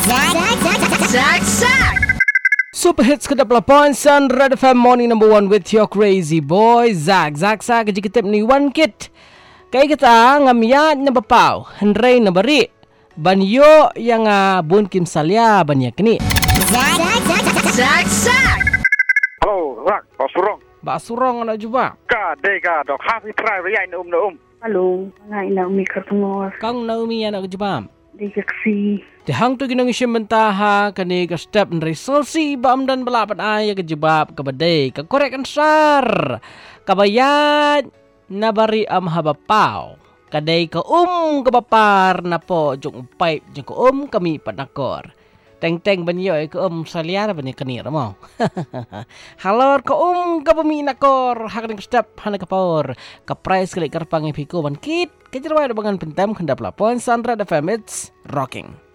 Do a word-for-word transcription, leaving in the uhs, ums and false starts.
Zag Zag. Super hits ke delapan Sun Red F M morning number one with your crazy boy Zag Zag Zag jika tip ni one kit. Kaya kita ngamiyat na bapaw, henry na bari. Banyo yang uh, bun kim salya banyak ni. Zag Zag Zag. Hello, Zag, Basurong. Basurong nak jumpa. Ka, deka, dok happy try riai na um na um. Halo, ngai Naomi Kartungor. Kang Naomi yang nak jumpa. Di Jaksi. Dihang tu ginong isyam bentaha kani ka step nri solsi bam dan belapan ayah ke jebab ke badai ke korek ansar. Kabayat nabari am habapau. Kadai ke um ke bapar napo jong pipe jong ke um kami panakor. Teng-teng banyoy ke um saliar banyak kenir mau. Halor ke um ke peminakor hak ning step hana ke power. Ke price kali kerpang piku ban kit. Kejerwai dengan pentem kendap lapon Sandra the Famits Rocking.